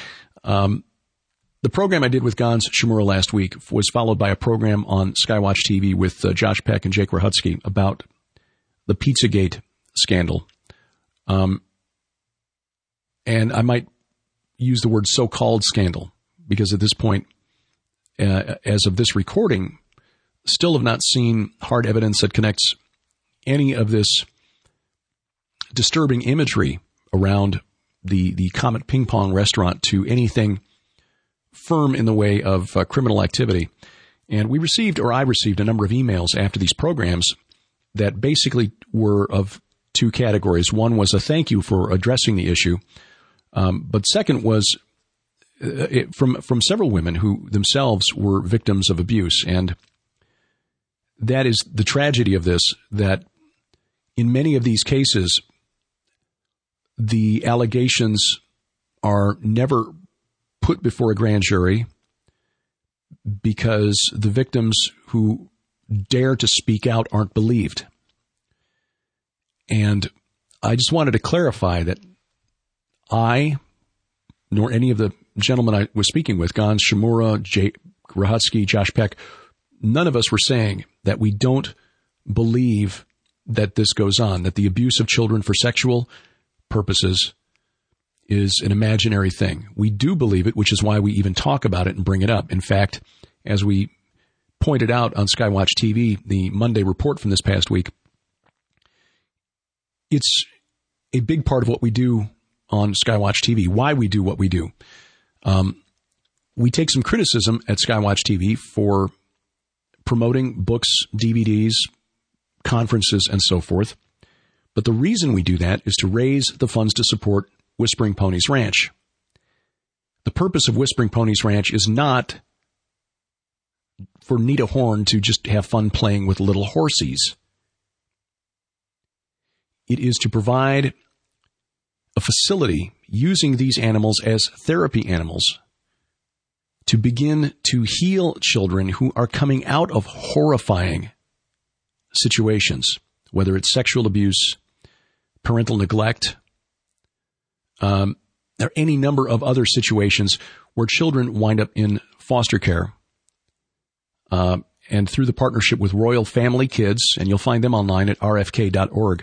The program I did with Gans Shimura last week was followed by a program on Skywatch TV with Josh Peck and Jake Rahutsky about the Pizzagate scandal. And I might use the word so-called scandal because at this point, as of this recording, still have not seen hard evidence that connects any of this disturbing imagery around the Comet Ping Pong restaurant to anything firm in the way of criminal activity. And I received a number of emails after these programs that basically were of two categories. One was a thank you for addressing the issue. But second was from several women who themselves were victims of abuse. And that is the tragedy of this, that in many of these cases, the allegations are never put before a grand jury because the victims who dare to speak out aren't believed. And I just wanted to clarify that I, nor any of the gentlemen I was speaking with, Gans Shimura, Jake Rahutsky, Josh Peck, none of us were saying that we don't believe that this goes on, that the abuse of children for sexual purposes is an imaginary thing. We do believe it, which is why we even talk about it and bring it up. In fact, as we pointed out on Skywatch TV, the Monday report from this past week, it's a big part of what we do on Skywatch TV, why we do what we do. We take some criticism at Skywatch TV for promoting books, DVDs, conferences, and so forth. But the reason we do that is to raise the funds to support Whispering Ponies Ranch. The purpose of Whispering Ponies Ranch is not for Nita Horn to just have fun playing with little horsies. It is to provide a facility using these animals as therapy animals to begin to heal children who are coming out of horrifying situations, whether it's sexual abuse, parental neglect, or any number of other situations where children wind up in foster care. And through the partnership with Royal Family Kids, and you'll find them online at rfk.org,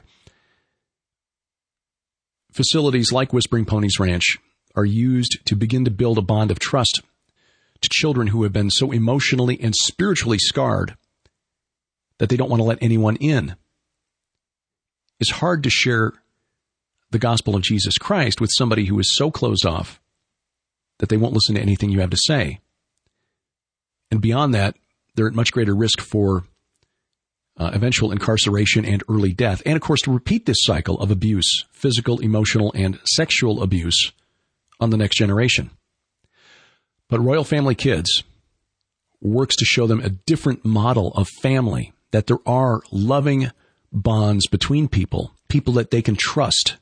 facilities like Whispering Ponies Ranch are used to begin to build a bond of trust to children who have been so emotionally and spiritually scarred that they don't want to let anyone in. It's hard to share the gospel of Jesus Christ with somebody who is so closed off that they won't listen to anything you have to say. And beyond that, they're at much greater risk for eventual incarceration and early death. And, of course, to repeat this cycle of abuse, physical, emotional, and sexual abuse on the next generation. But Royal Family Kids works to show them a different model of family, that there are loving bonds between people that they can trust.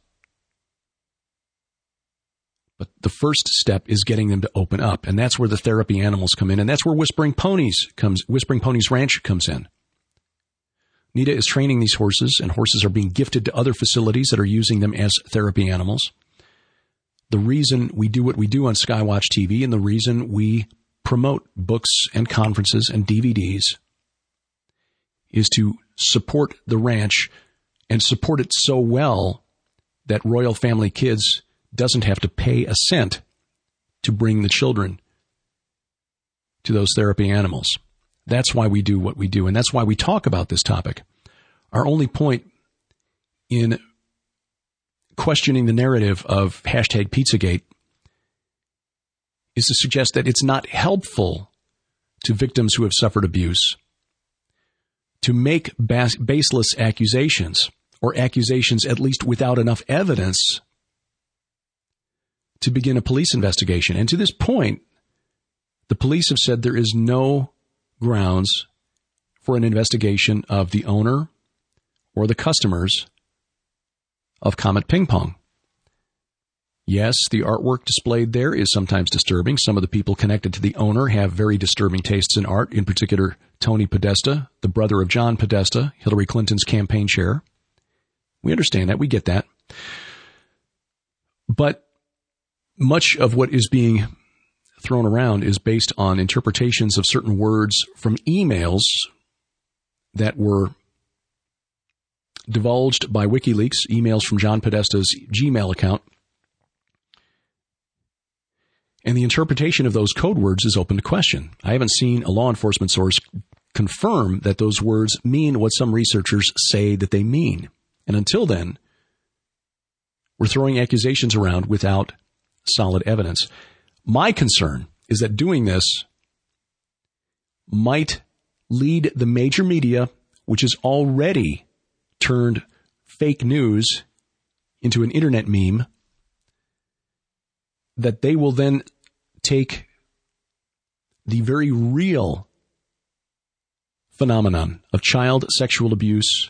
But the first step is getting them to open up, and that's where the therapy animals come in, and that's where Whispering Ponies Ranch comes in. Nita is training these horses, and horses are being gifted to other facilities that are using them as therapy animals. The reason we do what we do on Skywatch TV and the reason we promote books and conferences and DVDs is to support the ranch and support it so well that Royal Family Kids doesn't have to pay a cent to bring the children to those therapy animals. That's why we do what we do, and that's why we talk about this topic. Our only point in questioning the narrative of #Pizzagate is to suggest that it's not helpful to victims who have suffered abuse to make baseless accusations, or accusations at least without enough evidence to begin a police investigation. And to this point, the police have said there is no grounds for an investigation of the owner or the customers of Comet Ping Pong. Yes, the artwork displayed there is sometimes disturbing. Some of the people connected to the owner have very disturbing tastes in art, in particular Tony Podesta, the brother of John Podesta, Hillary Clinton's campaign chair. We understand that. We get that. But much of what is being thrown around is based on interpretations of certain words from emails that were divulged by WikiLeaks, emails from John Podesta's Gmail account. And the interpretation of those code words is open to question. I haven't seen a law enforcement source confirm that those words mean what some researchers say that they mean. And until then, we're throwing accusations around without solid evidence. My concern is that doing this might lead the major media, which has already turned fake news into an internet meme, that they will then take the very real phenomenon of child sexual abuse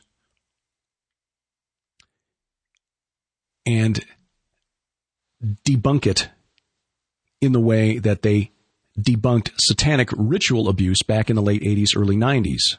and debunk it in the way that they debunked satanic ritual abuse back in the late 80s, early 90s.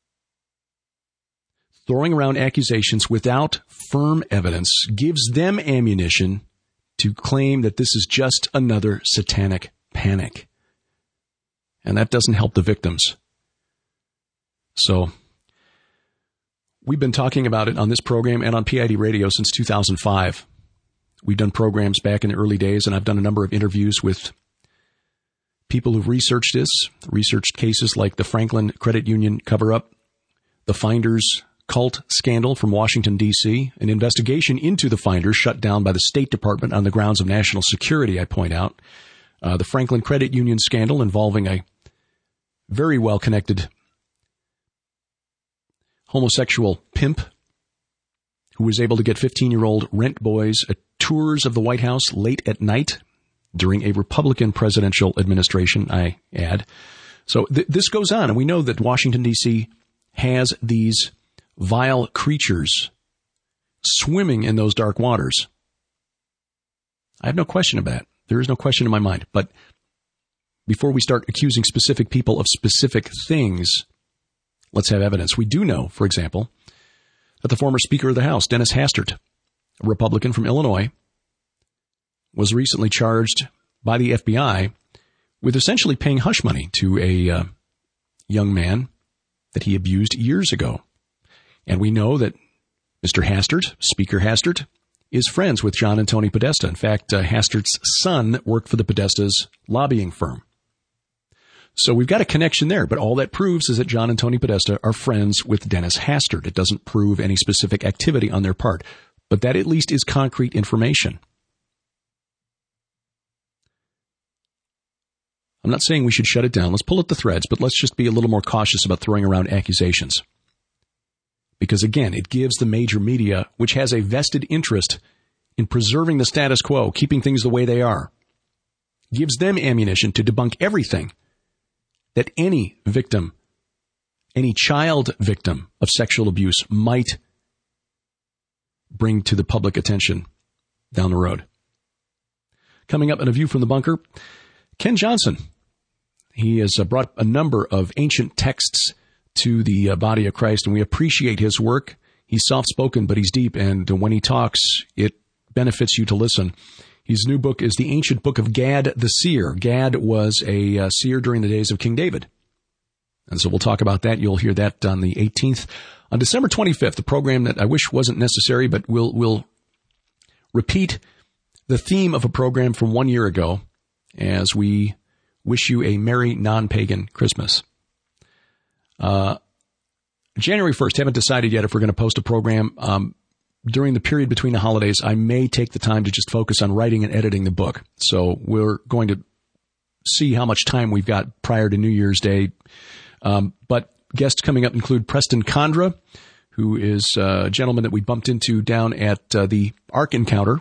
Throwing around accusations without firm evidence gives them ammunition to claim that this is just another satanic panic. And that doesn't help the victims. So, we've been talking about it on this program and on PID Radio since 2005. We've done programs back in the early days, and I've done a number of interviews with people who've researched this, researched cases like the Franklin Credit Union cover-up, the Finders cult scandal from Washington, D.C., an investigation into the Finders shut down by the State Department on the grounds of national security, I point out. The Franklin Credit Union scandal involving a very well-connected homosexual pimp who was able to get 15-year-old rent boys at tours of the White House late at night during a Republican presidential administration, I add. So this goes on, and we know that Washington, D.C. has these vile creatures swimming in those dark waters. I have no question about it. There is no question in my mind. But before we start accusing specific people of specific things, let's have evidence. We do know, for example, that the former Speaker of the House, Dennis Hastert, a Republican from Illinois, was recently charged by the FBI with essentially paying hush money to a young man that he abused years ago. And we know that Mr. Hastert, Speaker Hastert, is friends with John and Tony Podesta. In fact, Hastert's son worked for the Podesta's lobbying firm. So we've got a connection there, but all that proves is that John and Tony Podesta are friends with Dennis Hastert. It doesn't prove any specific activity on their part, but that at least is concrete information. I'm not saying we should shut it down. Let's pull at the threads, but let's just be a little more cautious about throwing around accusations. Because again, it gives the major media, which has a vested interest in preserving the status quo, keeping things the way they are, gives them ammunition to debunk everything that any victim, any child victim of sexual abuse might bring to the public attention down the road. Coming up in A View from the Bunker, Ken Johnson. He has brought a number of ancient texts to the body of Christ, and we appreciate his work. He's soft-spoken, but he's deep, and when he talks, it benefits you to listen. His new book is The Ancient Book of Gad the Seer. Gad was a seer during the days of King David. And so we'll talk about that. You'll hear that on the 18th. On December 25th, a program that I wish wasn't necessary, but we'll repeat the theme of a program from 1 year ago as we wish you a merry non-pagan Christmas. January 1st, haven't decided yet if we're going to post a program. During the period between the holidays, I may take the time to just focus on writing and editing the book. So we're going to see how much time we've got prior to New Year's Day. But guests coming up include Preston Condra, who is a gentleman that we bumped into down at the Ark Encounter.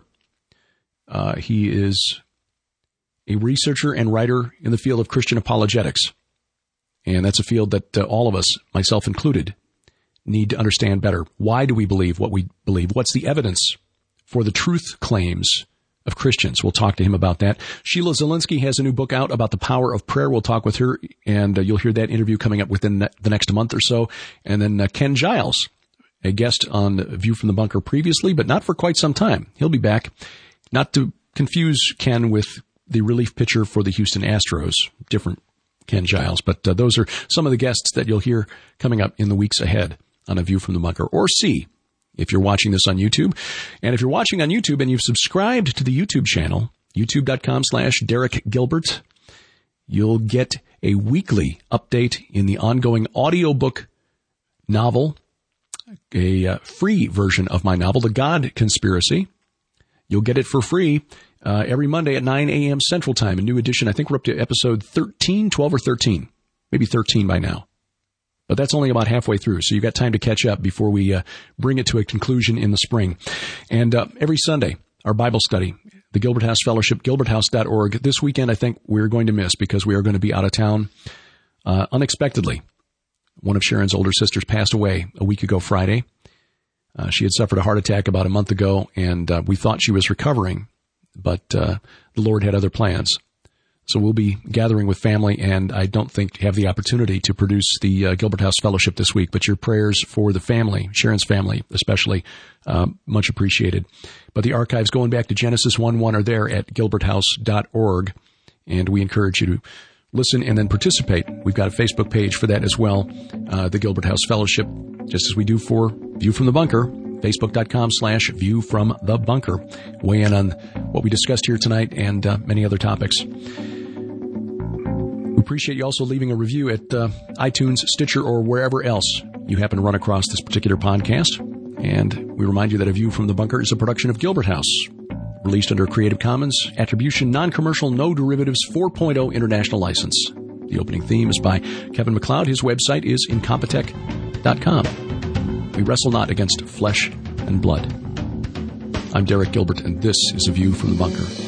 He is a researcher and writer in the field of Christian apologetics. And that's a field that all of us, myself included, need to understand better. Why do we believe what we believe? What's the evidence for the truth claims of Christians? We'll talk to him about that. Sheila Zielinski has a new book out about the power of prayer. We'll talk with her, and you'll hear that interview coming up within the next month or so. And then Ken Giles, a guest on View from the Bunker previously, but not for quite some time. He'll be back. Not to confuse Ken with the relief pitcher for the Houston Astros, different Ken Giles. But those are some of the guests that you'll hear coming up in the weeks ahead on A View from the Bunker, or see if you're watching this on YouTube. And if you're watching on YouTube and you've subscribed to the YouTube channel, youtube.com/Derek Gilbert, you'll get a weekly update in the ongoing audiobook novel, a free version of my novel, The God Conspiracy. You'll get it for free every Monday at 9 a.m. Central Time, a new edition. I think we're up to episode 13, 12 or 13, maybe 13 by now. But that's only about halfway through, so you've got time to catch up before we bring it to a conclusion in the spring. And every Sunday, our Bible study, the Gilbert House Fellowship, gilberthouse.org. This weekend, I think we're going to miss because we are going to be out of town unexpectedly. One of Sharon's older sisters passed away a week ago Friday. She had suffered a heart attack about a month ago, and we thought she was recovering, but the Lord had other plans. So we'll be gathering with family, and I don't think have the opportunity to produce the Gilbert House Fellowship this week, but your prayers for the family, Sharon's family especially, much appreciated. But the archives going back to Genesis 1:1 are there at gilberthouse.org, and we encourage you to listen and then participate. We've got a Facebook page for that as well, the Gilbert House Fellowship, just as we do for View from the Bunker, facebook.com/View from the Bunker. Weigh in on what we discussed here tonight and many other topics. We appreciate you also leaving a review at iTunes, Stitcher, or wherever else you happen to run across this particular podcast. And we remind you that A View from the Bunker is a production of Gilbert House, released under a Creative Commons Attribution, Non-Commercial, No Derivatives 4.0 International License. The opening theme is by Kevin MacLeod. His website is incompetech.com. We wrestle not against flesh and blood. I'm Derek Gilbert, and this is A View from the Bunker.